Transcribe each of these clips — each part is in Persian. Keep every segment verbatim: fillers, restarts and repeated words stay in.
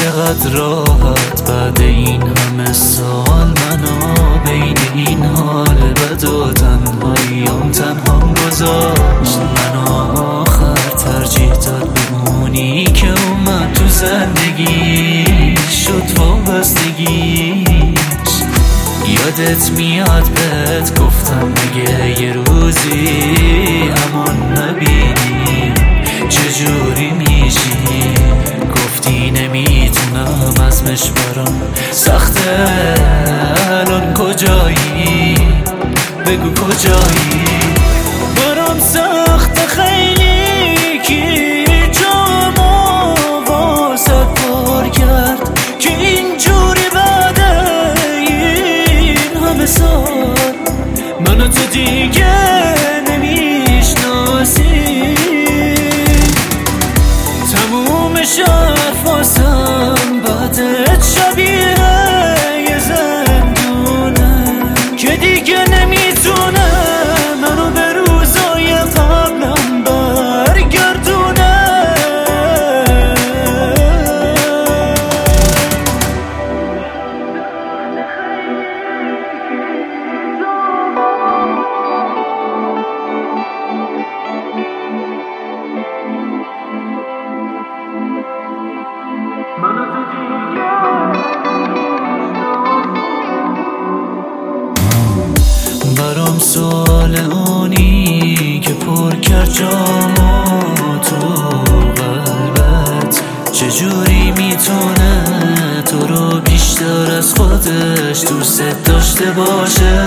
چقدر راحت بعد این همه سال منو بین این حال بد و تنهاییام تنهام گذاشت. منو آخر ترجیح داد بمونی که اومد تو زندگی شد وابستگیش. یادت میاد بهت گفتم مگه یه روزی همون نبینی چجوری میشی؟ گفتی نمیتونم ازمش برام سخته. الان کجایی؟ بگو کجایی؟ برام سخته خیلی کی جامو واسه پر کرد که اینجوری بعد این همه سال منو تو دیگه نمیشناسی. تمومش حرف واسم بعدت شبیه یه زندونه که دیگه نمیتونه منو به روزای قبلم برگردونه. برام سوال اونی که پر کرد جامو تو قلبت چجوری میتونه تو رو بیشتر از خودش دوست داشته باشه؟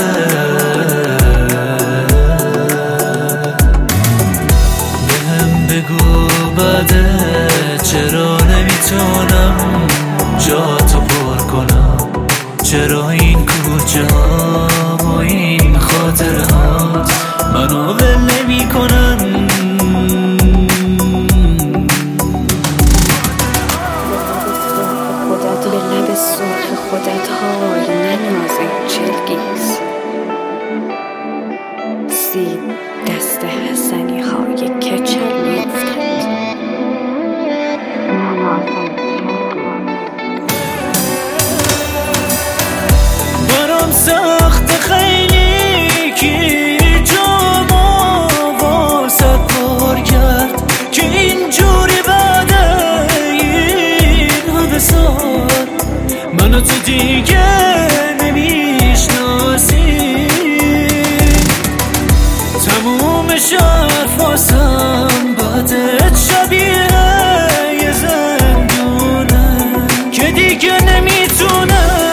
بهم بگو بعدت چرا نمیتونم جا تو پر کنم؟ چرا این کجا و این خاطرات منو ول نمی کنن؟ خودت به لب سرخ خودت حال ننازه چلگیز سید دست حسنی های کچل میفتد. برام سخت خیلی کی جامو واسه پر کرد که اینجوری بعد این همه سال منو تو دیگه نمیشناسی. تمومش حرف واسم بعدت شبیه یه زندونه که دیگه نمیتونه